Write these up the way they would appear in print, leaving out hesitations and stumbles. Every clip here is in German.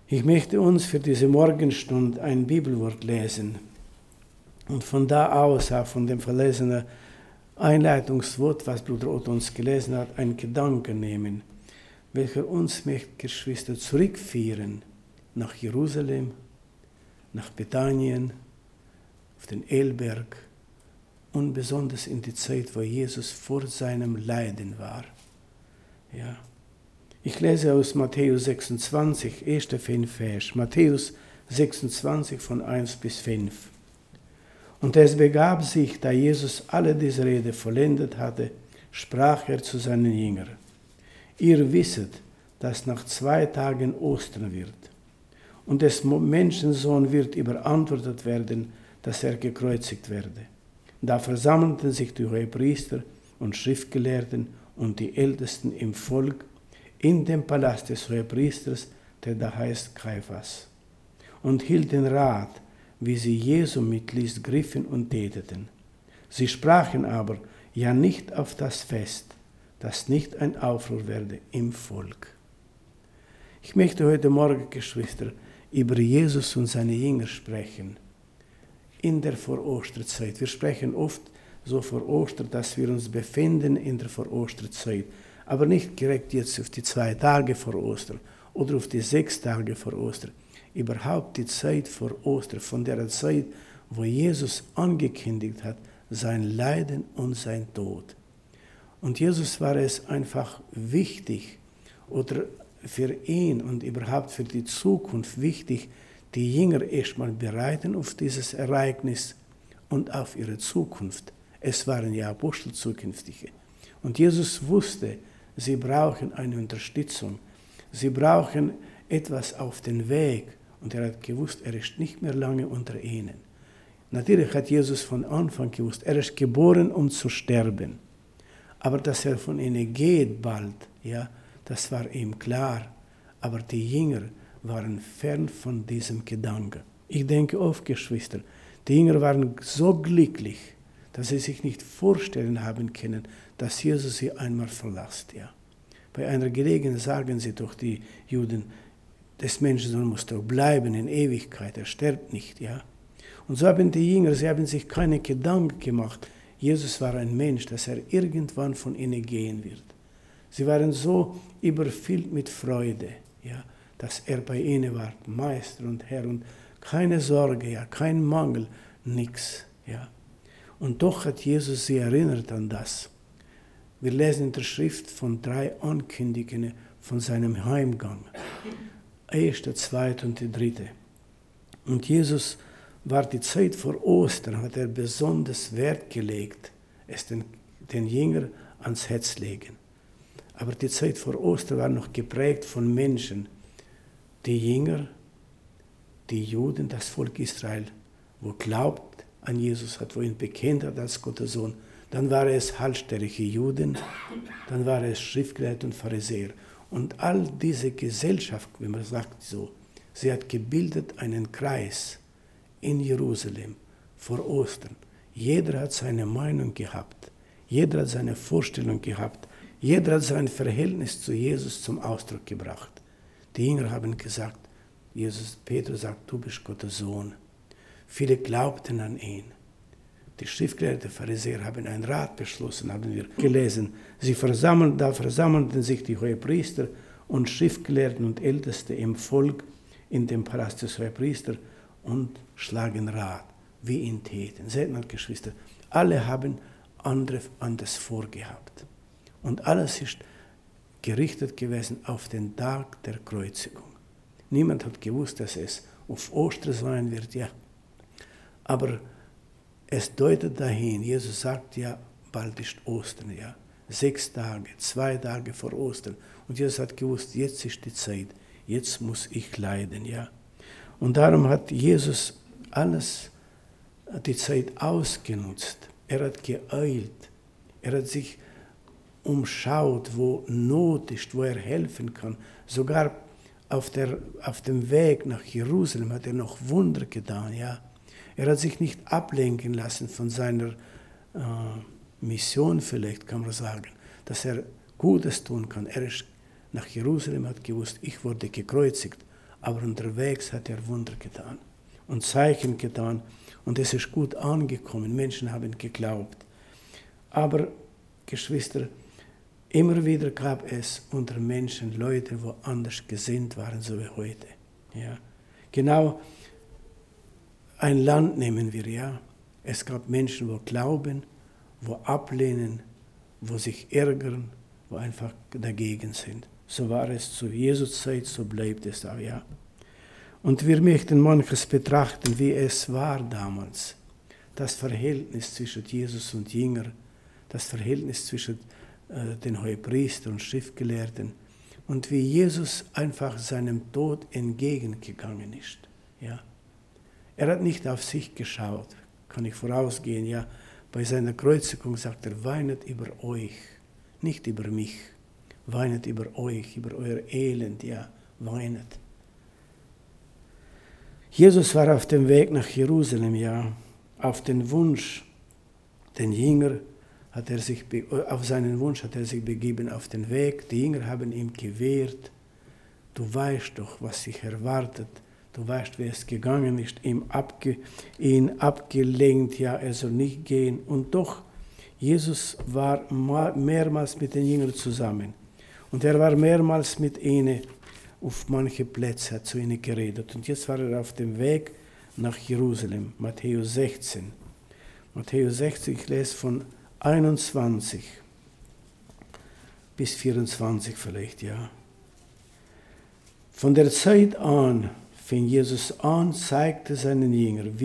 Ich möchte uns für diese Morgenstunde ein Bibelwort lesen und von da aus, auch von dem verlesenen Einleitungswort, was Bruder Otto uns gelesen hat, einen Gedanken nehmen, welcher uns möchte, Geschwister, zurückführen nach Jerusalem, nach Bethanien, auf den Elberg und besonders in die Zeit, wo Jesus vor seinem Leiden war. Ja. Ich lese aus Matthäus 26, erste 5 Vers. Matthäus 26 von 1 bis 5. Und es begab sich, da Jesus alle diese Rede vollendet hatte, sprach er zu seinen Jüngern: Ihr wisset, dass nach 2 Tagen Ostern wird. Und des Menschensohn wird überantwortet werden, dass er gekreuzigt werde. Da versammelten sich die Hohepriester und Schriftgelehrten und die Ältesten im Volk in dem Palast des Hohepriesters, der da heißt Kaiphas, und hielten Rat, wie sie Jesu mit List griffen und täteten. Sie sprachen aber ja nicht auf das Fest, dass nicht ein Aufruhr werde im Volk. Ich möchte heute Morgen, Geschwister, über Jesus und seine Jünger sprechen, in der Vorosterzeit. Wir sprechen oft so vor Ostern, dass wir uns befinden in der Vorosterzeit, aber nicht direkt jetzt auf die 2 Tage vor Ostern oder auf die 6 Tage vor Ostern. Überhaupt die Zeit vor Ostern, von der Zeit, wo Jesus angekündigt hat, sein Leiden und sein Tod. Und Jesus war es einfach wichtig, oder für ihn und überhaupt für die Zukunft wichtig, die Jünger erstmal bereiten auf dieses Ereignis und auf ihre Zukunft. Es waren ja Apostel zukünftige. Und Jesus wusste, sie brauchen eine Unterstützung. Sie brauchen etwas auf den Weg. Und er hat gewusst, er ist nicht mehr lange unter ihnen. Natürlich hat Jesus von Anfang gewusst, er ist geboren, um zu sterben. Aber dass er von ihnen geht bald, ja, das war ihm klar. Aber die Jünger waren fern von diesem Gedanken. Ich denke oft, Geschwister, die Jünger waren so glücklich, dass sie sich nicht vorstellen haben können, dass Jesus sie einmal verlässt. Ja. Bei einer Gelegenheit sagen sie doch die Juden, des Menschensohn muss doch bleiben in Ewigkeit, er stirbt nicht. Ja. Und so haben die Jünger, sie haben sich keine Gedanken gemacht, Jesus war ein Mensch, dass er irgendwann von ihnen gehen wird. Sie waren so überfüllt mit Freude, ja, dass er bei ihnen war, Meister und Herr, und keine Sorge, ja, kein Mangel, nichts. Ja. Und doch hat Jesus sie erinnert an das. Wir lesen in der Schrift von 3 Ankündigungen von seinem Heimgang. 1., 2. und die 3. Und Jesus war die Zeit vor Ostern, hat er besonders Wert gelegt, es den Jüngern ans Herz legen. Aber die Zeit vor Ostern war noch geprägt von Menschen, die Jünger, die Juden, das Volk Israel, wo glaubt an Jesus hat, wo ihn bekennt hat als Gottes Sohn. Dann waren es halsstarrige Juden, dann waren es Schriftgelehrte und Pharisäer. Und all diese Gesellschaft, wenn man sagt so, sie hat gebildet einen Kreis in Jerusalem vor Ostern. Jeder hat seine Meinung gehabt, jeder hat seine Vorstellung gehabt, jeder hat sein Verhältnis zu Jesus zum Ausdruck gebracht. Die Jünger haben gesagt, Petrus sagt, du bist Gottes Sohn. Viele glaubten an ihn. Die Schriftgelehrten Pharisäer haben einen Rat beschlossen, haben wir gelesen. Da versammelten sich die Hohepriester und Schriftgelehrten und Älteste im Volk in dem Palast des Hohepriesters und schlagen Rat, wie ihn täten. Seht mal, Geschwister, alle haben anders vorgehabt. Und alles ist gerichtet gewesen auf den Tag der Kreuzigung. Niemand hat gewusst, dass es auf Ostern sein wird, ja. Aber es deutet dahin, Jesus sagt ja, bald ist Ostern, ja. 6 Tage, 2 Tage vor Ostern. Und Jesus hat gewusst, jetzt ist die Zeit, jetzt muss ich leiden, ja. Und darum hat Jesus die Zeit ausgenutzt. Er hat geeilt. Er hat sich umschaut, wo Not ist, wo er helfen kann. Sogar auf dem Weg nach Jerusalem hat er noch Wunder getan, ja. Er hat sich nicht ablenken lassen von seiner Mission, vielleicht kann man sagen, dass er Gutes tun kann. Er ist nach Jerusalem, hat gewusst, ich wurde gekreuzigt, aber unterwegs hat er Wunder getan und Zeichen getan und es ist gut angekommen. Menschen haben geglaubt. Aber, Geschwister, immer wieder gab es unter Menschen Leute, die anders gesinnt waren, so wie heute. Ja. Genau, ein Land nehmen wir, ja. Es gab Menschen, die glauben, die ablehnen, die sich ärgern, die einfach dagegen sind. So war es zu Jesu Zeit, so bleibt es auch, ja. Und wir möchten manches betrachten, wie es war damals. Das Verhältnis zwischen Jesus und Jünger, das Verhältnis zwischen den Hohepriester und Schriftgelehrten und wie Jesus einfach seinem Tod entgegengegangen ist. Ja. Er hat nicht auf sich geschaut, kann ich vorausgehen, ja. Bei seiner Kreuzigung sagt er, weinet über euch, nicht über mich. Weinet über euch, über euer Elend, ja, weinet. Jesus war auf dem Weg nach Jerusalem, ja, auf den Wunsch, den Jünger auf seinen Wunsch hat er sich begeben auf den Weg. Die Jünger haben ihm gewehrt. Du weißt doch, was sich erwartet. Du weißt, wie es gegangen ist, ihn abgelenkt, ja, er soll nicht gehen. Und doch, Jesus war mehrmals mit den Jüngern zusammen. Und er war mehrmals mit ihnen auf manche Plätze, hat zu ihnen geredet. Und jetzt war er auf dem Weg nach Jerusalem, Matthäus 16. Matthäus 16, ich lese von 21 bis 24 vielleicht, ja. Von der Zeit an fing Jesus an, zeigte seinen Jüngern,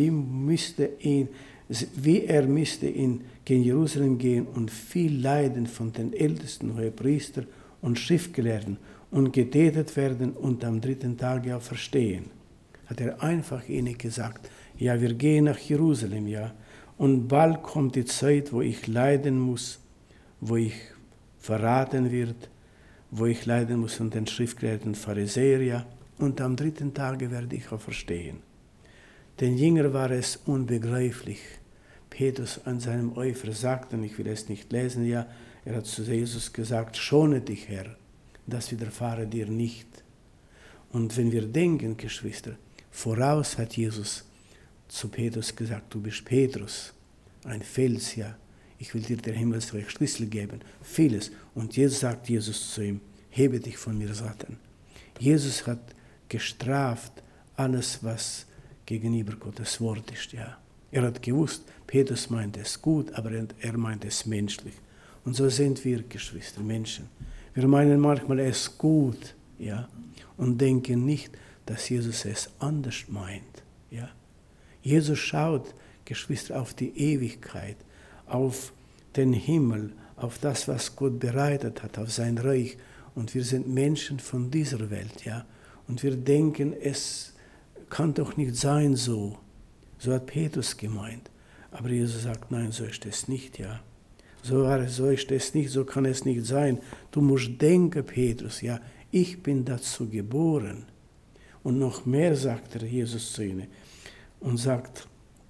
wie er müsste in Jerusalem gehen und viel leiden von den Ältesten, Hohepriester und Schriftgelehrten und getötet werden und am 3. Tag auferstehen. Hat er einfach ihnen gesagt, ja, wir gehen nach Jerusalem, ja. Und bald kommt die Zeit, wo ich leiden muss, wo ich verraten wird, wo ich leiden muss an den Schriftgelehrten Pharisäer, ja. Und am 3. Tage werde ich auferstehen. Den Jüngern war es unbegreiflich. Petrus an seinem Eifer sagte, ich will es nicht lesen, ja, er hat zu Jesus gesagt, schone dich, Herr, das widerfahre dir nicht. Und wenn wir denken, Geschwister, voraus hat Jesus zu Petrus gesagt, du bist Petrus, ein Fels, ja, ich will dir der Himmelsreich Schlüssel geben, vieles. Und jetzt sagt Jesus zu ihm, hebe dich von mir, Satan. Jesus hat gestraft alles, was gegenüber Gottes Wort ist, ja. Er hat gewusst, Petrus meint es gut, aber er meint es menschlich. Und so sind wir, Geschwister, Menschen. Wir meinen manchmal es gut, ja, und denken nicht, dass Jesus es anders meint, ja. Jesus schaut, Geschwister, auf die Ewigkeit, auf den Himmel, auf das, was Gott bereitet hat, auf sein Reich. Und wir sind Menschen von dieser Welt, ja. Und wir denken, es kann doch nicht sein so. So hat Petrus gemeint. Aber Jesus sagt, nein, so ist es nicht, ja. So ist es nicht, so kann es nicht sein. Du musst denken, Petrus, ja, ich bin dazu geboren. Und noch mehr sagt Jesus zu ihnen und sagt,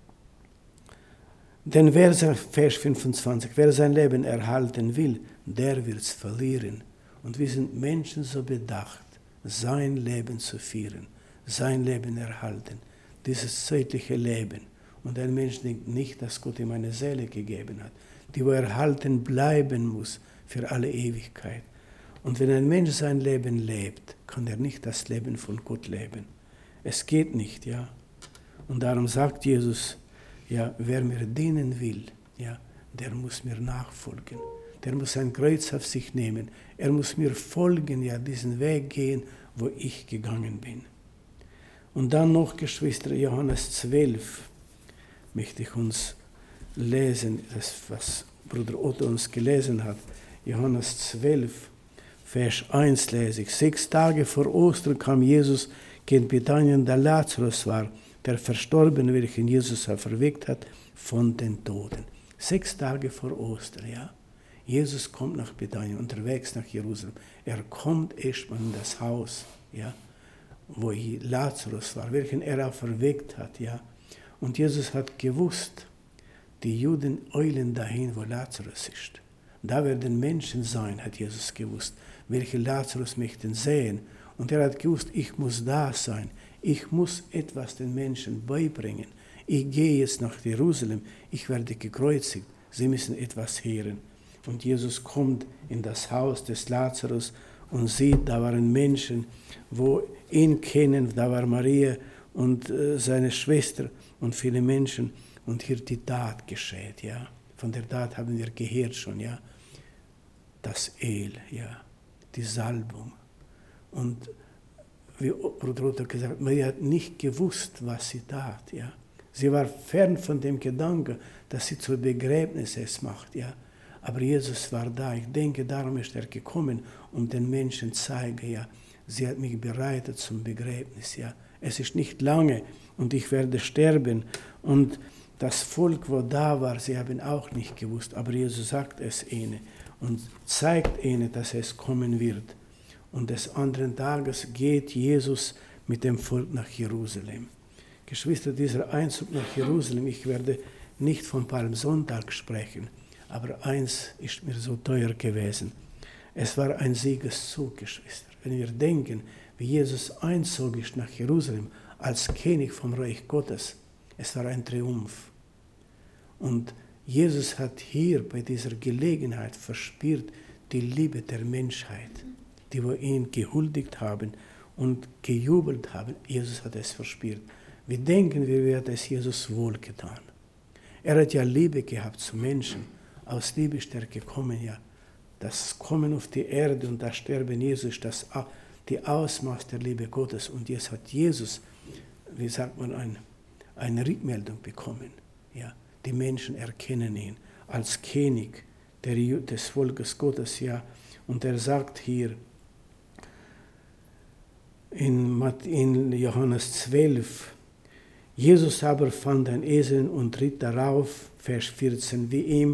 denn Vers 25, wer sein Leben erhalten will, der wird es verlieren. Und wir sind Menschen so bedacht, sein Leben zu führen, sein Leben erhalten, dieses zeitliche Leben. Und ein Mensch denkt nicht, dass Gott ihm eine Seele gegeben hat, die wo erhalten bleiben muss für alle Ewigkeit. Und wenn ein Mensch sein Leben lebt, kann er nicht das Leben von Gott leben. Es geht nicht, ja. Und darum sagt Jesus, ja, wer mir dienen will, ja, der muss mir nachfolgen. Der muss ein Kreuz auf sich nehmen. Er muss mir folgen, ja, diesen Weg gehen, wo ich gegangen bin. Und dann noch, Geschwister, Johannes 12 möchte ich uns lesen, das, was Bruder Otto uns gelesen hat. Johannes 12, Vers 1 lese ich. 6 Tage vor Ostern kam Jesus gen Bethanien, da Lazarus war, der Verstorbene, welchen Jesus verweckt hat, von den Toten. 6 Tage vor Ostern, ja. Jesus kommt nach Bethanien, unterwegs nach Jerusalem. Er kommt erstmal in das Haus, ja, wo Lazarus war, welchen er auch verweckt hat, ja. Und Jesus hat gewusst, die Juden eilen dahin, wo Lazarus ist. Da werden Menschen sein, hat Jesus gewusst, welche Lazarus möchten sehen. Und er hat gewusst, ich muss da sein. Ich muss etwas den Menschen beibringen. Ich gehe jetzt nach Jerusalem, ich werde gekreuzigt. Sie müssen etwas hören. Und Jesus kommt in das Haus des Lazarus und sieht, da waren Menschen, wo ihn kennen, da war Maria und seine Schwester und viele Menschen. Und hier die Tat geschieht, ja. Von der Tat haben wir gehört schon, ja. Das Öl, ja. Die Salbung. Und wie Bruder Otto gesagt hat, Maria hat nicht gewusst, was sie tat, ja. Sie war fern von dem Gedanken, dass sie zur Begräbnis es macht, ja. Aber Jesus war da. Ich denke, darum ist er gekommen, um den Menschen zu zeigen, ja, sie hat mich bereitet zum Begräbnis, ja. Es ist nicht lange und ich werde sterben. Und das Volk, wo da war, sie haben auch nicht gewusst, aber Jesus sagt es ihnen und zeigt ihnen, dass es kommen wird. Und des anderen Tages geht Jesus mit dem Volk nach Jerusalem. Geschwister, dieser Einzug nach Jerusalem, ich werde nicht vom Palmsonntag sprechen, aber eins ist mir so teuer gewesen. Es war ein Siegeszug, Geschwister. Wenn wir denken, wie Jesus einzog ist nach Jerusalem als König vom Reich Gottes, es war ein Triumph. Und Jesus hat hier bei dieser Gelegenheit verspürt die Liebe der Menschheit, die wir ihn gehuldigt haben und gejubelt haben. Jesus hat es verspürt. Wir denken, wie hat es Jesus wohlgetan. Er hat ja Liebe gehabt zu Menschen. Aus Liebe ist er gekommen, ja. Das Kommen auf die Erde und das Sterben Jesus ist das die Ausmaß der Liebe Gottes. Und jetzt hat Jesus, wie sagt man, eine Rückmeldung bekommen. Ja. Die Menschen erkennen ihn als König des Volkes Gottes. Ja. Und er sagt hier in Johannes 12, Jesus aber fand ein Esel und ritt darauf, Vers 14,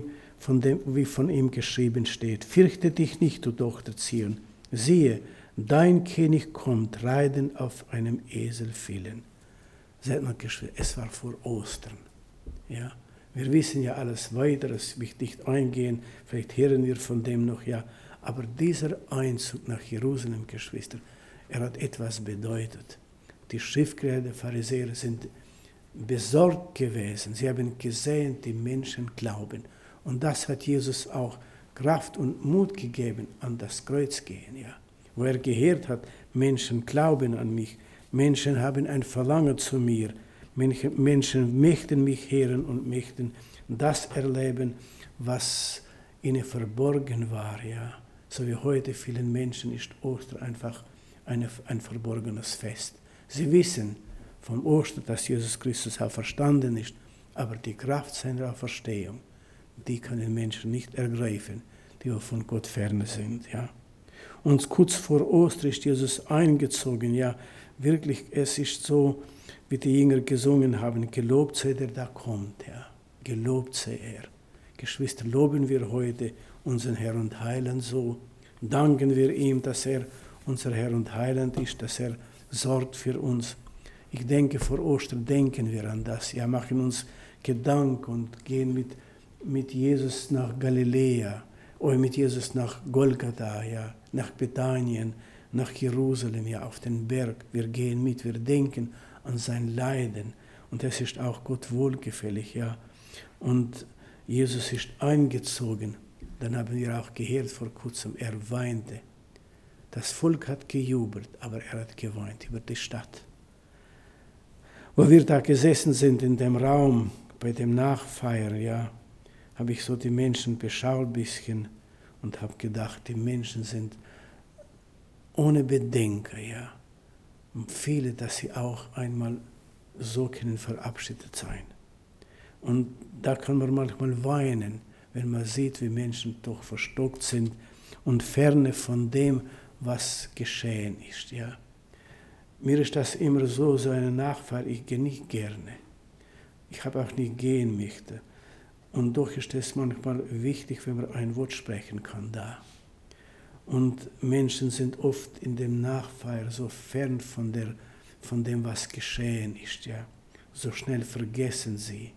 wie von ihm geschrieben steht. Fürchte dich nicht, du Tochter Zion. Siehe, dein König kommt, reiten auf einem Esel vielen. Seht mal, es war vor Ostern. Ja? Wir wissen ja alles weiter, es will nicht eingehen, vielleicht hören wir von dem noch, ja. Aber dieser Einzug nach Jerusalem, Geschwister, er hat etwas bedeutet. Die Schriftgelehrten, die Pharisäer sind besorgt gewesen. Sie haben gesehen, die Menschen glauben. Und das hat Jesus auch Kraft und Mut gegeben, an das Kreuz gehen. Ja. Wo er gehört hat, Menschen glauben an mich, Menschen haben ein Verlangen zu mir, Menschen möchten mich hören und möchten das erleben, was ihnen verborgen war. Ja. So wie heute vielen Menschen ist Ostern einfach ein verborgenes Fest. Sie wissen vom Ostern, dass Jesus Christus auferstanden ist, aber die Kraft seiner Auferstehung, die können Menschen nicht ergreifen, die von Gott fern sind. Ja. Und kurz vor Ostern ist Jesus eingezogen. Ja, wirklich, es ist so, wie die Jünger gesungen haben, gelobt sei der da kommt. Ja. Gelobt sei er. Geschwister, loben wir heute unseren Herr und Heiland so. Danken wir ihm, dass er unser Herr und Heiland ist, dass er sorgt für uns. Ich denke, vor Ostern denken wir an das. Ja, machen uns Gedanken und gehen mit Jesus nach Galiläa oder mit Jesus nach Golgatha, ja, nach Bethanien, nach Jerusalem, ja, auf den Berg. Wir gehen mit, wir denken an sein Leiden und das ist auch Gott wohlgefällig, ja. Und Jesus ist eingezogen. Dann haben wir auch gehört vor kurzem, er weinte. Das Volk hat gejubelt, aber er hat geweint über die Stadt. Wo wir da gesessen sind in dem Raum bei dem Nachfeiern, ja, habe ich so die Menschen beschaut ein bisschen und habe gedacht, die Menschen sind ohne Bedenken, ja. Und viele, dass sie auch einmal so können verabschiedet sein. Und da kann man manchmal weinen, wenn man sieht, wie Menschen doch verstockt sind und ferne von dem, was geschehen ist. Ja. Mir ist das immer so eine Nachfeier, ich gehe nicht gerne. Ich habe auch nicht gehen möchte. Und doch ist es manchmal wichtig, wenn man ein Wort sprechen kann da. Und Menschen sind oft in dem Nachfeier so fern von dem, was geschehen ist. Ja. So schnell vergessen sie.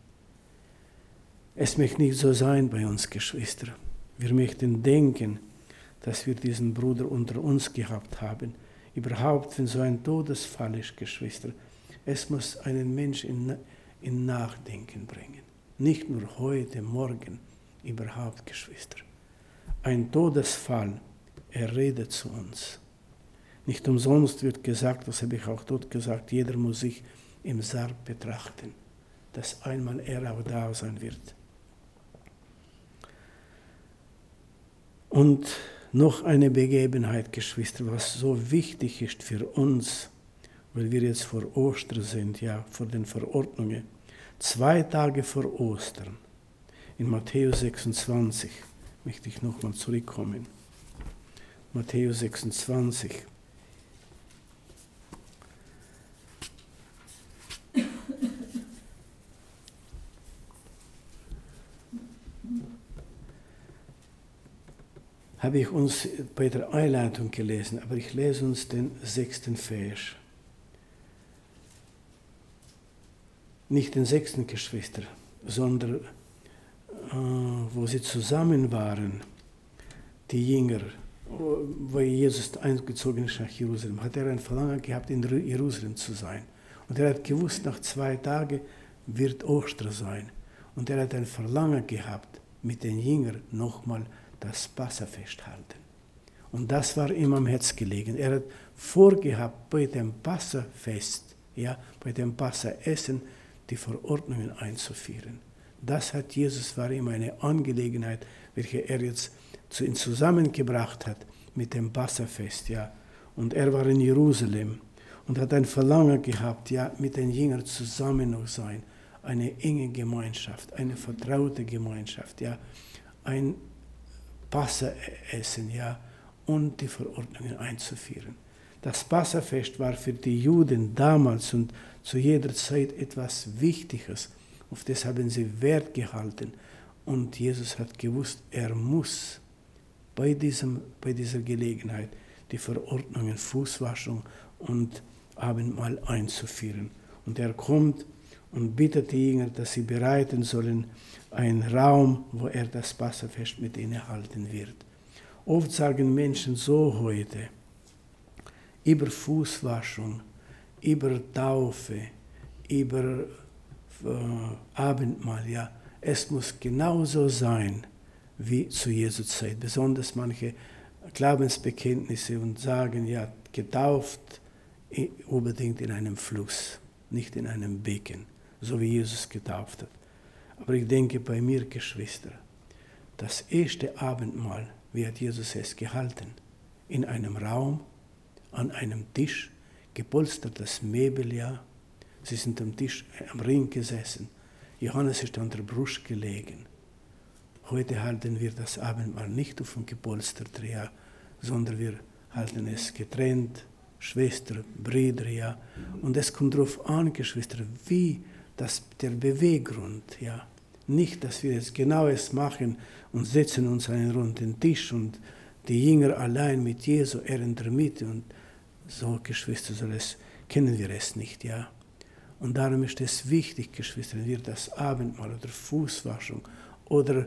Es möchte nicht so sein bei uns, Geschwister. Wir möchten denken, dass wir diesen Bruder unter uns gehabt haben. Überhaupt, wenn so ein Todesfall ist, Geschwister, es muss einen Mensch in Nachdenken bringen. Nicht nur heute, morgen, überhaupt, Geschwister. Ein Todesfall, er redet zu uns. Nicht umsonst wird gesagt, das habe ich auch dort gesagt, jeder muss sich im Sarg betrachten, dass einmal er auch da sein wird. Und noch eine Begebenheit, Geschwister, was so wichtig ist für uns, weil wir jetzt vor Ostern sind, ja, vor den Verordnungen. 2 Tage vor Ostern, in Matthäus 26, möchte ich nochmal zurückkommen. Matthäus 26. Habe ich uns bei der Einleitung gelesen, aber ich lese uns den 6. Vers. Nicht den 6. Geschwister, sondern wo sie zusammen waren, die Jünger, wo Jesus eingezogen ist nach Jerusalem, hat er ein Verlangen gehabt, in Jerusalem zu sein. Und er hat gewusst, nach 2 Tagen wird Ostern sein. Und er hat ein Verlangen gehabt, mit den Jüngern nochmal das Passafest halten. Und das war ihm am Herz gelegen. Er hat vorgehabt, bei dem Passafest, ja, bei dem Passaessen, die Verordnungen einzuführen. Das hat Jesus, war ihm eine Angelegenheit, welche er jetzt zusammengebracht hat mit dem Passafest, ja. Und er war in Jerusalem und hat ein Verlangen gehabt, ja, mit den Jüngern zusammen noch sein. Eine enge Gemeinschaft, eine vertraute Gemeinschaft, ja. Ein Passaessen, ja, und die Verordnungen einzuführen. Das Passafest war für die Juden damals und zu jeder Zeit etwas Wichtiges. Auf das haben sie Wert gehalten. Und Jesus hat gewusst, er muss bei dieser Gelegenheit die Verordnungen Fußwaschung und Abendmahl einzuführen. Und er kommt und bittet die Jünger, dass sie bereiten sollen einen Raum, wo er das Passafest mit ihnen halten wird. Oft sagen Menschen so heute, über Fußwaschung, über Taufe, über Abendmahl, ja, es muss genauso sein wie zu Jesu Zeit. Besonders manche Glaubensbekenntnisse und sagen, ja, getauft unbedingt in einem Fluss, nicht in einem Becken, so wie Jesus getauft hat. Aber ich denke bei mir, Geschwister, das erste Abendmahl, wie hat Jesus es gehalten? In einem Raum, an einem Tisch, gepolstertes Möbel, ja. Sie sind am Tisch, am Ring gesessen. Johannes ist an der Brust gelegen. Heute halten wir das Abendmahl nicht auf dem gepolsterten, ja, sondern wir halten es getrennt, Schwestern, Brüder, ja. Und es kommt darauf an, Geschwister, wie der Beweggrund, ja. Nicht, dass wir jetzt genau es machen und setzen uns an einen runden Tisch und die Jünger allein mit Jesu, er in der Mitte und so, Geschwister, kennen wir es nicht, ja. Und darum ist es wichtig, Geschwister, wenn wir das Abendmahl oder Fußwaschung oder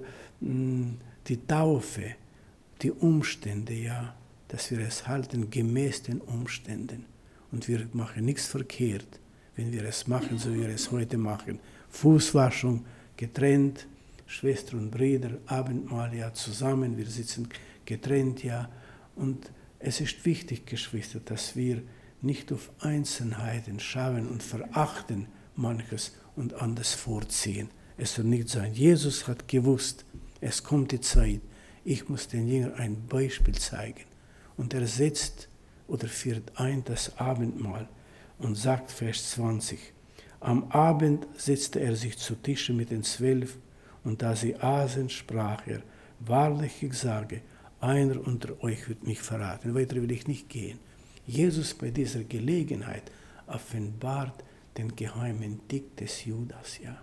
die Taufe, die Umstände, ja, dass wir es halten gemäß den Umständen. Und wir machen nichts verkehrt, wenn wir es machen, so wie wir es heute machen. Fußwaschung, getrennt, Schwestern und Brüder, Abendmahl, ja, zusammen, wir sitzen getrennt, ja. Und es ist wichtig, Geschwister, dass wir nicht auf Einzelheiten schauen und verachten manches und anders vorziehen. Es soll nicht sein. Jesus hat gewusst, es kommt die Zeit, ich muss den Jüngern ein Beispiel zeigen. Und er setzt oder führt ein das Abendmahl und sagt, Vers 20, am Abend setzte er sich zu Tische mit den 12 und da sie aßen, sprach er, wahrlich, ich sage, einer unter euch wird mich verraten. Weiter will ich nicht gehen. Jesus bei dieser Gelegenheit offenbart den geheimen Tick des Judas. Ja.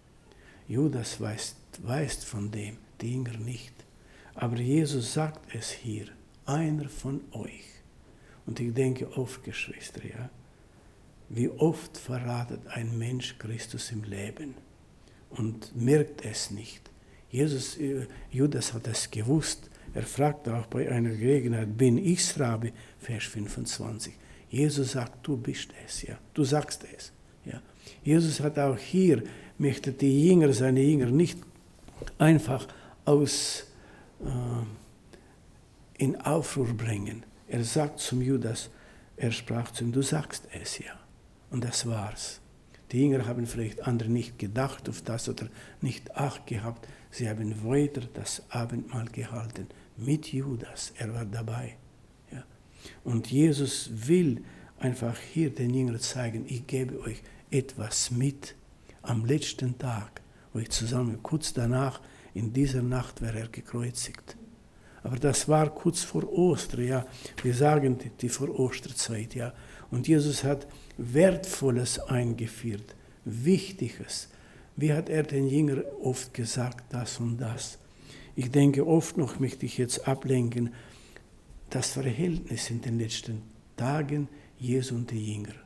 Judas weiß von dem, die Jünger nicht. Aber Jesus sagt es hier, einer von euch. Und ich denke oft, Geschwister, ja, wie oft verratet ein Mensch Christus im Leben und merkt es nicht. Judas hat es gewusst. Er fragt auch bei einer Gelegenheit, bin ich's, Rabbi? Vers 25. Jesus sagt, du bist es, ja. Du sagst es, ja. Jesus hat auch hier, möchte die Jünger, seine Jünger nicht einfach in Aufruhr bringen. Er sagt zum Judas, er sprach zu ihm, du sagst es, ja. Und das war's. Die Jünger haben vielleicht andere nicht gedacht auf das oder nicht Acht gehabt. Sie haben weiter das Abendmahl gehalten mit Judas. Er war dabei. Ja. Und Jesus will einfach hier den Jüngern zeigen, ich gebe euch etwas mit am letzten Tag, wo ich zusammen, kurz danach, in dieser Nacht war er gekreuzigt. Aber das war kurz vor Ostern, ja. Wir sagen die Vor-Osterzeit, ja. Und Jesus hat Wertvolles eingeführt, Wichtiges. Wie hat er den Jüngern oft gesagt, das und das? Ich denke, oft noch möchte ich jetzt ablenken, das Verhältnis in den letzten Tagen Jesu und die Jünger.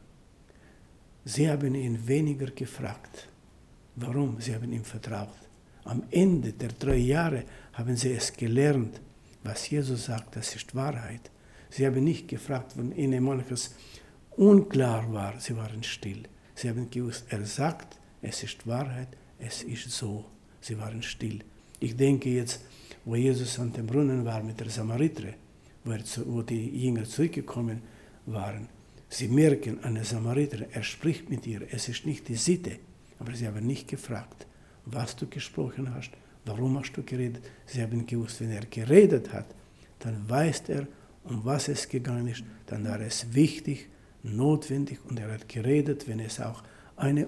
Sie haben ihn weniger gefragt. Warum? Sie haben ihm vertraut. Am Ende der 3 Jahre haben sie es gelernt, was Jesus sagt, das ist Wahrheit. Sie haben nicht gefragt, wenn ihnen manches unklar war, sie waren still. Sie haben gewusst, er sagt, es ist Wahrheit, es ist so. Sie waren still. Ich denke jetzt, wo Jesus an dem Brunnen war mit der Samariterin, wo die Jünger zurückgekommen waren, sie merken, eine Samariterin, er spricht mit ihr, es ist nicht die Sitte, aber sie haben nicht gefragt, was du gesprochen hast, warum hast du geredet. Sie haben gewusst, wenn er geredet hat, dann weiß er, um was es gegangen ist, dann war es wichtig, notwendig und er hat geredet, wenn es auch eine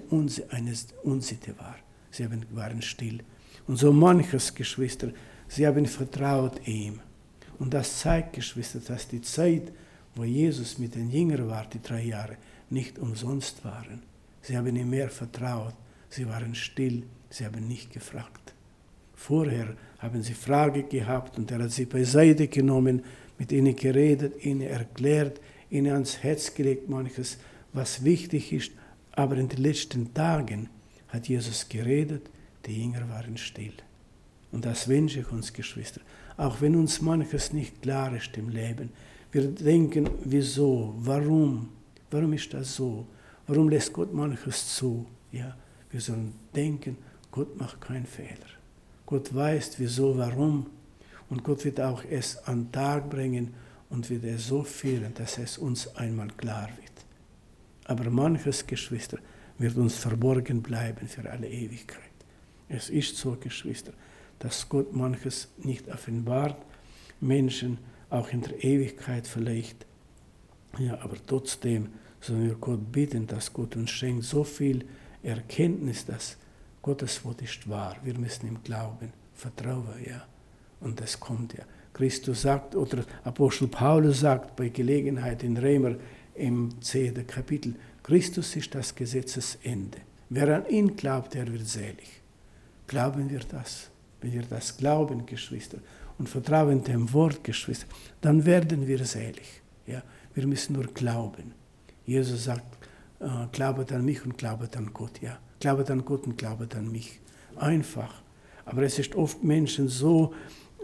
Unsitte war. Sie waren still. Und so manches, Geschwister, sie haben vertraut ihm. Und das zeigt, Geschwister, dass die Zeit, wo Jesus mit den Jüngern war, die 3 Jahre, nicht umsonst waren. Sie haben ihm mehr vertraut, sie waren still, sie haben nicht gefragt. Vorher haben sie Frage gehabt und er hat sie beiseite genommen, mit ihnen geredet, ihnen erklärt, ihnen ans Herz gelegt, manches, was wichtig ist. Aber in den letzten Tagen hat Jesus geredet, die Jünger waren still. Und das wünsche ich uns, Geschwister. Auch wenn uns manches nicht klar ist im Leben. Wir denken, wieso, warum ist das so? Warum lässt Gott manches zu? Ja, wir sollen denken, Gott macht keinen Fehler. Gott weiß, wieso, warum. Und Gott wird auch es an den Tag bringen und wird es so führen, dass es uns einmal klar wird. Aber manches, Geschwister, wird uns verborgen bleiben für alle Ewigkeit. Es ist so, Geschwister, dass Gott manches nicht offenbart, Menschen auch in der Ewigkeit vielleicht. Ja, aber trotzdem sollen wir Gott bitten, dass Gott uns schenkt so viel Erkenntnis, dass Gottes Wort ist wahr. Wir müssen ihm glauben, vertrauen, ja. Und das kommt ja. Christus sagt, oder Apostel Paulus sagt bei Gelegenheit in Römer im 10. Kapitel, Christus ist das Gesetzesende. Wer an ihn glaubt, der wird selig. Glauben wir das? Wenn wir das glauben, Geschwister, und vertrauen dem Wort, Geschwister, dann werden wir selig. Ja? Wir müssen nur glauben. Jesus sagt, glaubet an mich und glaubet an Gott. Ja? Glaubet an Gott und glaubet an mich. Einfach. Aber es ist oft Menschen so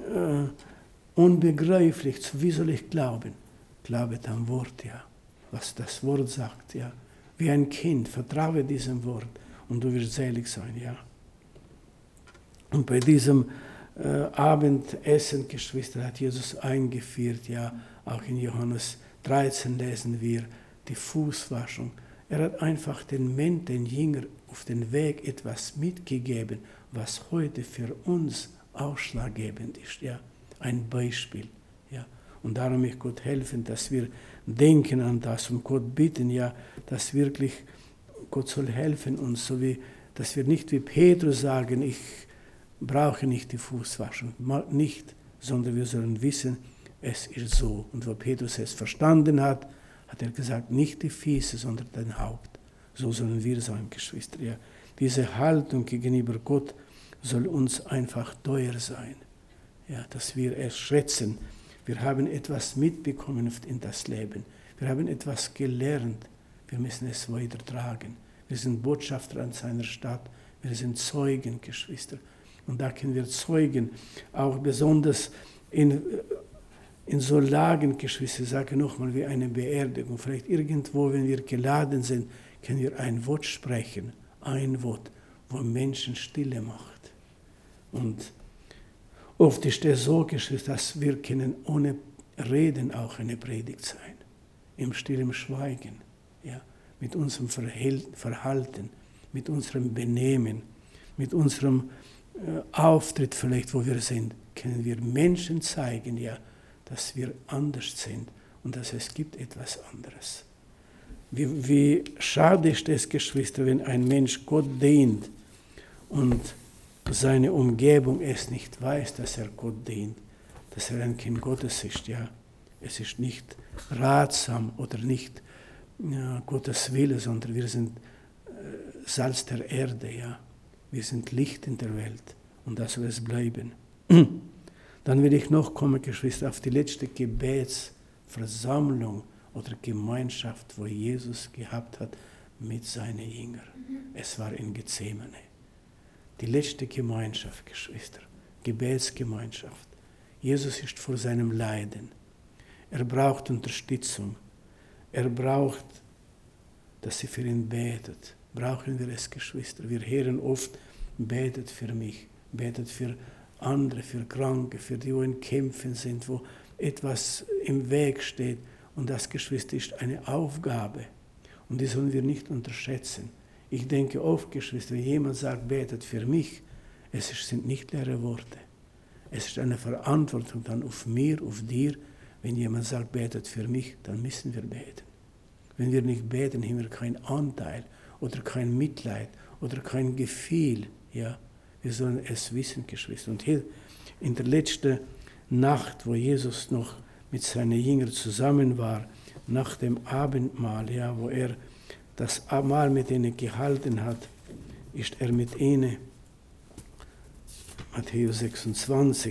unbegreiflich, wie soll ich glauben? Glaubet am Wort, ja. Was das Wort sagt, ja. Wie ein Kind, vertraue diesem Wort und du wirst selig sein, ja. Und bei diesem Abendessen, Geschwister, hat Jesus eingeführt, ja, auch in Johannes 13 lesen wir die Fußwaschung. Er hat einfach den Jüngern auf den Weg etwas mitgegeben, was heute für uns ausschlaggebend ist, ja. Ein Beispiel, ja. Und darum möchte Gott helfen, dass wir denken an das und Gott bitten, ja, dass wirklich Gott soll helfen uns, so wie, dass wir nicht wie Petrus sagen, ich brauche nicht die Fußwaschung, nicht, sondern wir sollen wissen, es ist so. Und wo Petrus es verstanden hat, hat er gesagt, nicht die Füße, sondern dein Haupt. So sollen wir sein, Geschwister. Ja. Diese Haltung gegenüber Gott soll uns einfach teuer sein, ja, dass wir es schätzen. Wir haben etwas mitbekommen in das Leben. Wir haben etwas gelernt. Wir müssen es weitertragen. Wir sind Botschafter an seiner Stadt. Wir sind Zeugen, Geschwister. Und da können wir Zeugen, auch besonders in so Lagen, Geschwister, ich sage nochmal, wie eine Beerdigung. Vielleicht irgendwo, wenn wir geladen sind, können wir ein Wort sprechen. Ein Wort, wo Menschen Stille macht. Und oft ist es so, Geschwister, dass wir können ohne Reden auch eine Predigt sein. Im stillen Schweigen, ja, mit unserem Verhalten, mit unserem Benehmen, mit unserem Auftritt vielleicht, wo wir sind, können wir Menschen zeigen, ja, dass wir anders sind und dass es gibt etwas anderes. Wie schade ist es, Geschwister, wenn ein Mensch Gott dient und seine Umgebung es nicht weiß, dass er Gott dient, dass er ein Kind Gottes ist, ja. Es ist nicht ratsam oder nicht Gottes Wille, sondern wir sind Salz der Erde, ja. Wir sind Licht in der Welt und das soll es bleiben. Dann will ich noch kommen, Geschwister, auf die letzte Gebetsversammlung oder Gemeinschaft, wo Jesus gehabt hat mit seinen Jüngern. Es war in Gethsemane. Die letzte Gemeinschaft, Geschwister, Gebetsgemeinschaft. Jesus ist vor seinem Leiden. Er braucht Unterstützung. Er braucht, dass sie für ihn betet. Brauchen wir es, Geschwister. Wir hören oft, betet für mich, betet für andere, für Kranke, für die, die in Kämpfen sind, wo etwas im Weg steht. Und das, Geschwister, ist eine Aufgabe. Und die sollen wir nicht unterschätzen. Ich denke oft, Geschwister, wenn jemand sagt, betet für mich, es sind nicht leere Worte. Es ist eine Verantwortung dann auf mir, auf dir. Wenn jemand sagt, betet für mich, dann müssen wir beten. Wenn wir nicht beten, haben wir keinen Anteil oder kein Mitleid oder kein Gefühl. Ja? Wir sollen es wissen, Geschwister. Und hier in der letzten Nacht, wo Jesus noch mit seinen Jüngern zusammen war, nach dem Abendmahl, ja, wo er das Mahl mit ihnen gehalten hat, ist er mit ihnen, Matthäus 26,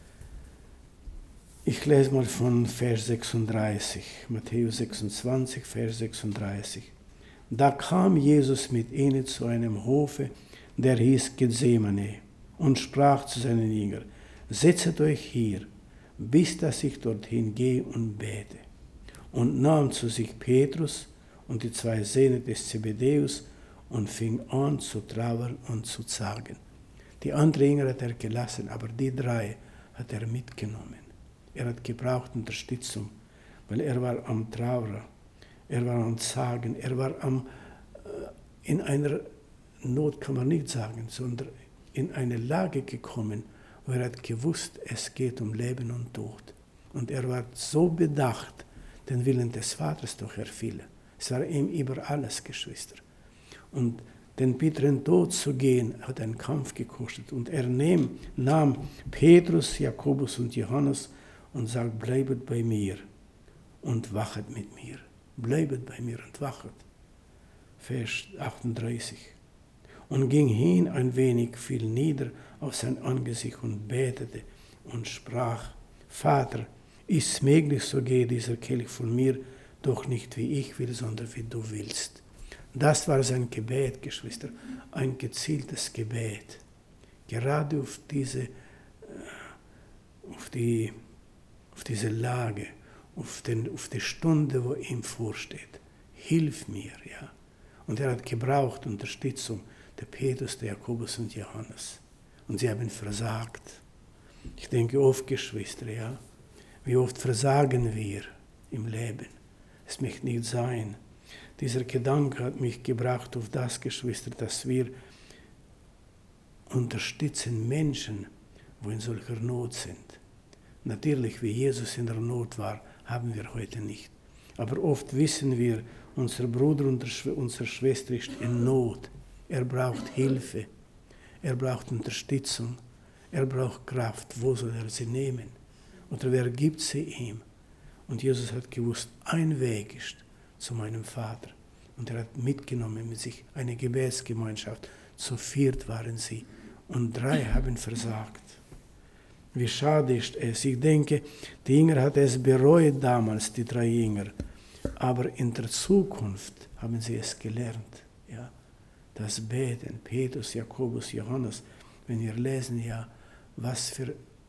ich lese mal von Vers 36, Matthäus 26, Vers 36. Da kam Jesus mit ihnen zu einem Hofe, der hieß Gethsemane, und sprach zu seinen Jüngern, setzet euch hier, bis dass ich dorthin gehe und bete. Und nahm zu sich Petrus und die 2 Söhne des Zebedäus und fing an zu trauern und zu zagen. Die anderen Jünger hat er gelassen, aber die 3 hat er mitgenommen. Er hat gebraucht Unterstützung, weil er war am Trauern, er war am Zagen, er war in einer Not, kann man nicht sagen, sondern in eine Lage gekommen, wo er hat gewusst, es geht um Leben und Tod. Und er war so bedacht, den Willen des Vaters zu erfüllen. Es war ihm über alles, Geschwister. Und den bitteren Tod zu gehen, hat einen Kampf gekostet. Und er nahm Petrus, Jakobus und Johannes und sagt, bleibet bei mir und wachet mit mir. Bleibet bei mir und wachet. Vers 38. Und ging hin ein wenig, fiel nieder auf sein Angesicht und betete und sprach, Vater, ist es möglich, so gehe dieser Kelch von mir, doch nicht wie ich will, sondern wie du willst. Das war sein Gebet, Geschwister, ein gezieltes Gebet. Gerade auf diese Lage, auf die Stunde, wo ihm vorsteht. Hilf mir, ja. Und er hat gebraucht Unterstützung, der Petrus, der Jakobus und Johannes. Und sie haben versagt. Ich denke oft, Geschwister, ja, wie oft versagen wir im Leben. Es möchte nicht sein. Dieser Gedanke hat mich gebracht auf das, Geschwister, dass wir unterstützen Menschen, wo in solcher Not sind. Natürlich, wie Jesus in der Not war, haben wir heute nicht. Aber oft wissen wir, unser Bruder und unsere Schwester ist in Not. Er braucht Hilfe. Er braucht Unterstützung. Er braucht Kraft. Wo soll er sie nehmen? Oder wer gibt sie ihm? Und Jesus hat gewusst, ein Weg ist zu meinem Vater. Und er hat mitgenommen mit sich eine Gebetsgemeinschaft. Zu 4 waren sie. Und 3 haben versagt. Wie schade ist es. Ich denke, die Jünger hat es bereut damals, die 3 Jünger. Aber in der Zukunft haben sie es gelernt. Ja? Das Beten, Petrus, Jakobus, Johannes. Wenn wir lesen, ja, was für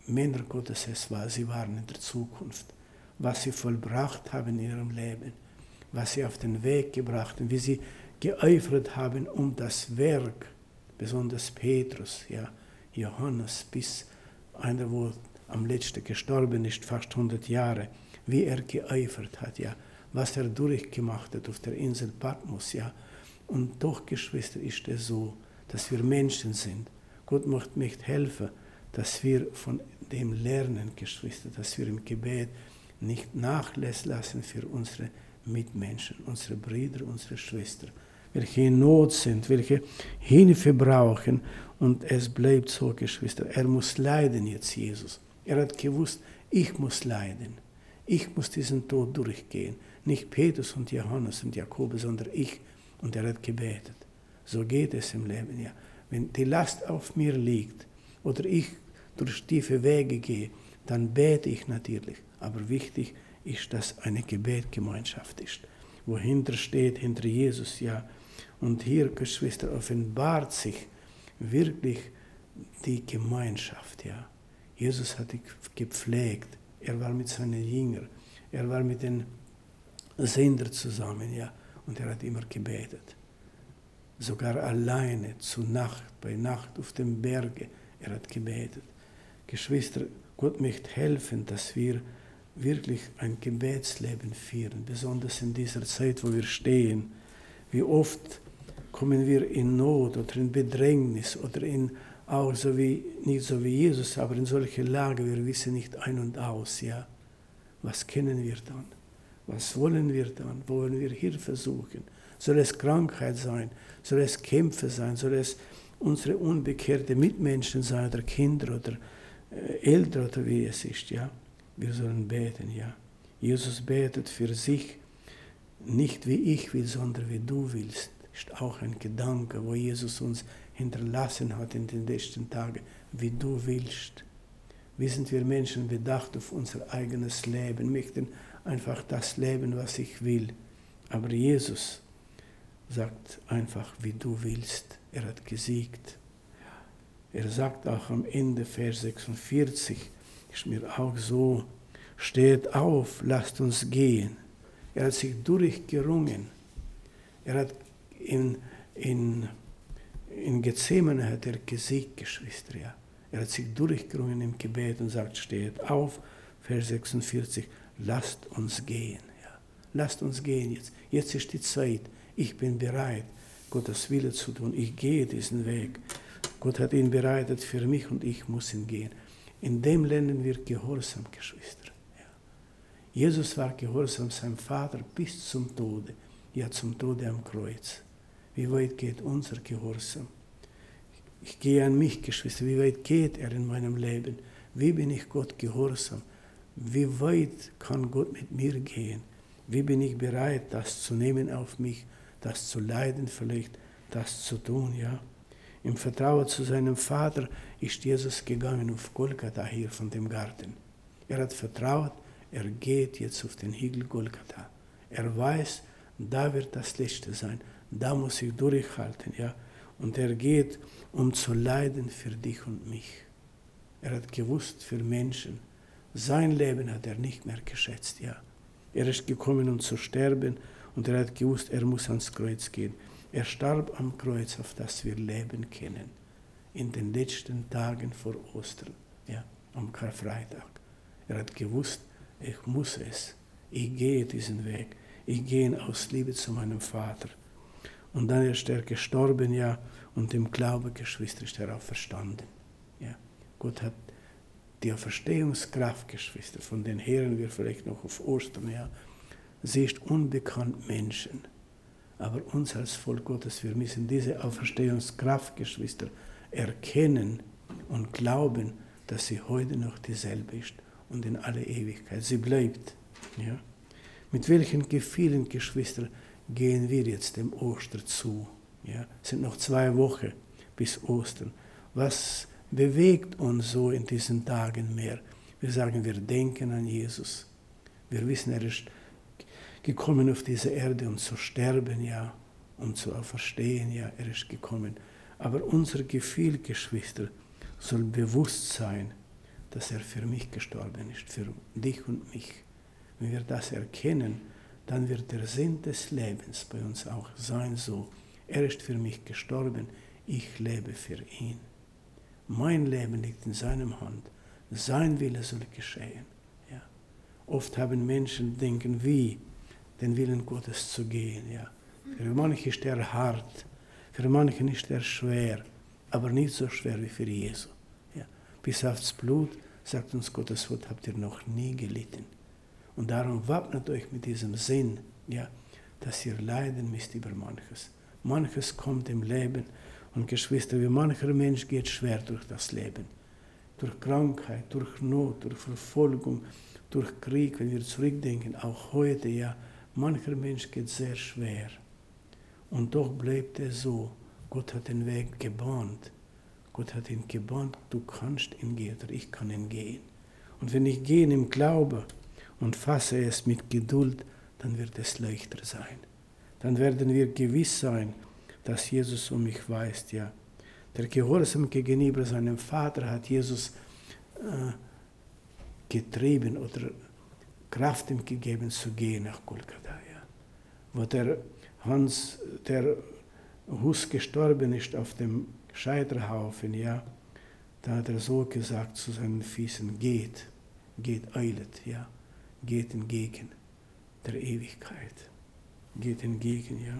Männer Gottes es war. Sie waren in der Zukunft. Was sie vollbracht haben in ihrem Leben, was sie auf den Weg gebracht haben, wie sie geeifert haben um das Werk, besonders Petrus, ja, Johannes, bis einer, wo am letzten gestorben ist, fast 100 Jahre, wie er geeifert hat, ja, was er durchgemacht hat auf der Insel Patmos, ja. Und doch, Geschwister, ist es so, dass wir Menschen sind. Gott möchte helfen, dass wir von dem lernen, Geschwister, dass wir im Gebet nicht Nachlass lassen für unsere Mitmenschen, unsere Brüder, unsere Schwestern, welche in Not sind, welche Hilfe brauchen. Und es bleibt so, Geschwister, er muss leiden jetzt, Jesus. Er hat gewusst, ich muss leiden. Ich muss diesen Tod durchgehen. Nicht Petrus und Johannes und Jakobus, sondern ich. Und er hat gebetet. So geht es im Leben, ja. Wenn die Last auf mir liegt oder ich durch tiefe Wege gehe, dann bete ich natürlich. Aber wichtig ist, dass eine Gebetgemeinschaft ist, wo hinter steht, hinter Jesus, ja. Und hier, Geschwister, offenbart sich wirklich die Gemeinschaft, ja. Jesus hat die gepflegt. Er war mit seinen Jüngern. Er war mit den Sündern zusammen, ja. Und er hat immer gebetet. Sogar alleine bei Nacht auf dem Berge. Er hat gebetet. Geschwister, Gott möchte helfen, dass wir wirklich ein Gebetsleben führen, besonders in dieser Zeit, wo wir stehen. Wie oft kommen wir in Not oder in Bedrängnis oder auch so wie, nicht so wie Jesus, aber in solche Lage, wir wissen nicht ein und aus, ja. Was können wir dann? Was wollen wir dann? Wollen wir Hilfe suchen? Soll es Krankheit sein? Soll es Kämpfe sein? Soll es unsere unbekehrte Mitmenschen sein oder Kinder oder Eltern oder wie es ist, ja? Wir sollen beten, ja. Jesus betet für sich, nicht wie ich will, sondern wie du willst. Ist auch ein Gedanke, wo Jesus uns hinterlassen hat in den letzten Tagen, wie du willst. Wir sind Menschen bedacht auf unser eigenes Leben, möchten einfach das leben, was ich will. Aber Jesus sagt einfach, wie du willst. Er hat gesiegt. Er sagt auch am Ende, Vers 46, ist mir auch so, steht auf, lasst uns gehen. Er hat sich durchgerungen. Er hat in Gethsemane hat er gesiegt, Geschwister. Ja. Er hat sich durchgerungen im Gebet und sagt, steht auf, Vers 46, lasst uns gehen. Ja. Lasst uns gehen jetzt. Jetzt ist die Zeit. Ich bin bereit, Gottes Wille zu tun. Ich gehe diesen Weg. Gott hat ihn bereitet für mich und ich muss ihn gehen. In dem lernen wir Gehorsam, Geschwister. Ja. Jesus war gehorsam seinem Vater bis zum Tode. Ja, zum Tode am Kreuz. Wie weit geht unser Gehorsam? Ich gehe an mich, Geschwister. Wie weit geht er in meinem Leben? Wie bin ich Gott gehorsam? Wie weit kann Gott mit mir gehen? Wie bin ich bereit, das zu nehmen auf mich, das zu leiden vielleicht, das zu tun, ja? Im Vertrauen zu seinem Vater ist Jesus gegangen auf Golgatha hier von dem Garten. Er hat vertraut, er geht jetzt auf den Hügel Golgatha. Er weiß, da wird das Letzte sein, da muss ich durchhalten, ja. Und er geht, um zu leiden für dich und mich. Er hat gewusst für Menschen. Sein Leben hat er nicht mehr geschätzt, ja. Er ist gekommen, um zu sterben, und er hat gewusst, er muss ans Kreuz gehen. Er starb am Kreuz, auf das wir leben können. In den letzten Tagen vor Ostern, ja, am Karfreitag. Er hat gewusst, ich muss es. Ich gehe diesen Weg. Ich gehe aus Liebe zu meinem Vater. Und dann ist er gestorben, ja, und im Glauben, Geschwister, ist er auch verstanden. Ja. Gott hat die Auferstehungskraft, Geschwister, von den hören wir vielleicht noch auf Ostern, ja. Sie ist unbekannt Menschen. Aber uns als Volk Gottes, wir müssen diese Auferstehungskraft, Geschwister, erkennen und glauben, dass sie heute noch dieselbe ist und in alle Ewigkeit. Sie bleibt. Ja. Mit welchen Gefühlen, Geschwister, gehen wir jetzt dem Ostern zu? Ja. Es sind noch 2 Wochen bis Ostern. Was bewegt uns so in diesen Tagen mehr? Wir sagen, wir denken an Jesus. Wir wissen, er ist gekommen auf diese Erde, um zu sterben, ja, um zu auferstehen, ja, er ist gekommen. Aber unser Gefühl, Geschwister, soll bewusst sein, dass er für mich gestorben ist, für dich und mich. Wenn wir das erkennen, dann wird der Sinn des Lebens bei uns auch sein so. Er ist für mich gestorben, ich lebe für ihn. Mein Leben liegt in seiner Hand. Sein Wille soll geschehen. Ja. Oft haben Menschen denken, wie den Willen Gottes zu gehen. Ja. Für manche ist er hart, für manche ist er schwer, aber nicht so schwer wie für Jesus. Ja. Bis aufs Blut, sagt uns Gottes Wort, habt ihr noch nie gelitten. Und darum wappnet euch mit diesem Sinn, ja, dass ihr leiden müsst über manches. Manches kommt im Leben. Und Geschwister, wie mancher Mensch geht schwer durch das Leben. Durch Krankheit, durch Not, durch Verfolgung, durch Krieg, wenn wir zurückdenken, auch heute, ja, mancher Mensch geht sehr schwer. Und doch bleibt er so. Gott hat den Weg gebahnt. Gott hat ihn gebahnt, du kannst ihn gehen oder ich kann ihn gehen. Und wenn ich gehe im Glauben und fasse es mit Geduld, dann wird es leichter sein. Dann werden wir gewiss sein, dass Jesus um mich weiß. Ja. Der Gehorsam gegenüber seinem Vater hat Jesus getrieben oder Kraft ihm gegeben zu gehen nach Golgatha. Ja. Wo der Hus gestorben ist auf dem Scheiterhaufen, ja, da hat er so gesagt zu seinen Füßen, geht, eilet, ja, geht entgegen der Ewigkeit, geht entgegen, ja.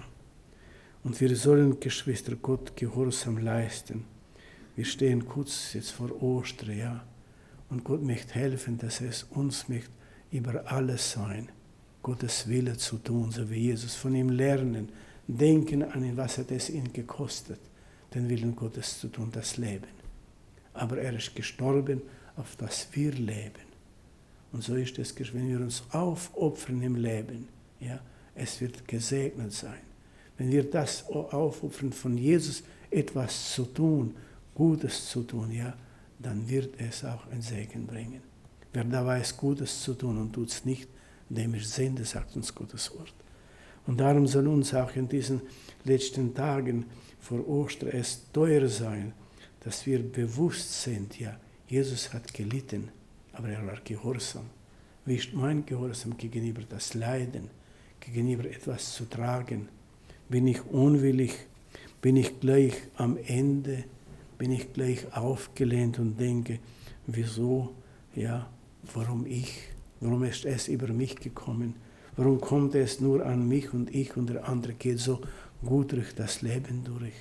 Und wir sollen, Geschwister, Gott Gehorsam leisten. Wir stehen kurz jetzt vor Ostern, ja, und Gott möchte helfen, dass es uns möchte über alles sein, Gottes Wille zu tun, so wie Jesus, von ihm lernen, denken an ihn, was hat es ihn gekostet, den Willen Gottes zu tun, das Leben. Aber er ist gestorben, auf das wir leben. Und so ist es, wenn wir uns aufopfern im Leben, ja, es wird gesegnet sein. Wenn wir das aufopfern, von Jesus etwas zu tun, Gutes zu tun, ja, dann wird es auch einen Segen bringen. Wer da weiß, Gutes zu tun und tut es nicht, dem ist Sünde, sagt uns Gottes Wort. Und darum soll uns auch in diesen letzten Tagen vor Ostern es teuer sein, dass wir bewusst sind, ja, Jesus hat gelitten, aber er war gehorsam. Wie ist mein Gehorsam gegenüber das Leiden, gegenüber etwas zu tragen? Bin ich unwillig? Bin ich gleich am Ende? Bin ich gleich aufgelehnt und denke, wieso, ja, warum ich? Warum ist es über mich gekommen? Warum kommt es nur an mich und ich und der andere geht so gut durch das Leben durch?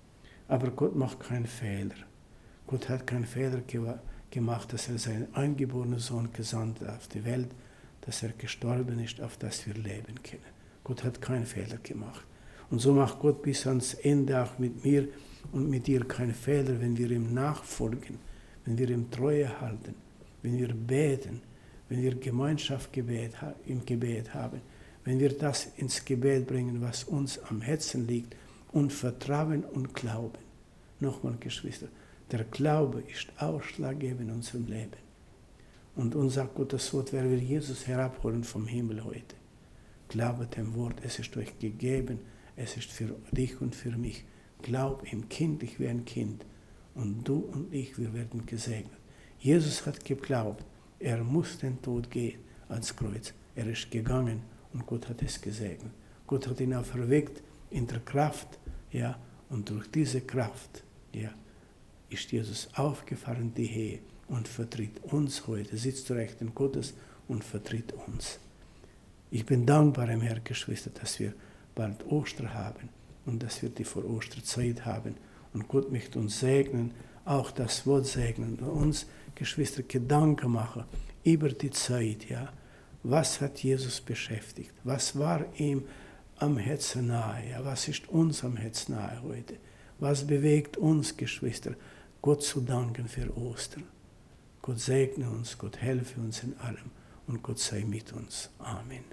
Aber Gott macht keinen Fehler. Gott hat keinen Fehler gemacht, dass er seinen eingeborenen Sohn gesandt hat auf die Welt, dass er gestorben ist, auf das wir leben können. Gott hat keinen Fehler gemacht. Und so macht Gott bis ans Ende auch mit mir und mit dir keinen Fehler, wenn wir ihm nachfolgen, wenn wir ihm Treue halten, wenn wir beten, wenn wir Gemeinschaft im Gebet haben, wenn wir das ins Gebet bringen, was uns am Herzen liegt, und Vertrauen und Glauben. Nochmal, Geschwister, der Glaube ist ausschlaggebend in unserem Leben. Und uns sagt Gottes Wort, wer will Jesus herabholen vom Himmel heute? Glaubet dem Wort, es ist euch gegeben, es ist für dich und für mich. Glaub ihm kindlich wie ein Kind. Und du und ich, wir werden gesegnet. Jesus hat geglaubt, er muss den Tod gehen ans Kreuz. Er ist gegangen und Gott hat es gesegnet. Gott hat ihn auferweckt in der Kraft, ja, und durch diese Kraft, ja, ist Jesus aufgefahren die Höhe und vertritt uns heute, sitzt zu Rechten Gottes und vertritt uns. Ich bin dankbar, Herr, Geschwister, dass wir bald Ostern haben und dass wir die Vor-Osterzeit haben. Und Gott möchte uns segnen, auch das Wort segnen und uns, Geschwister, Gedanken machen über die Zeit. Ja. Was hat Jesus beschäftigt? Was war ihm am Herzen nahe? Ja. Was ist uns am Herzen nahe heute? Was bewegt uns, Geschwister, Gott zu danken für Ostern? Gott segne uns, Gott helfe uns in allem und Gott sei mit uns. Amen.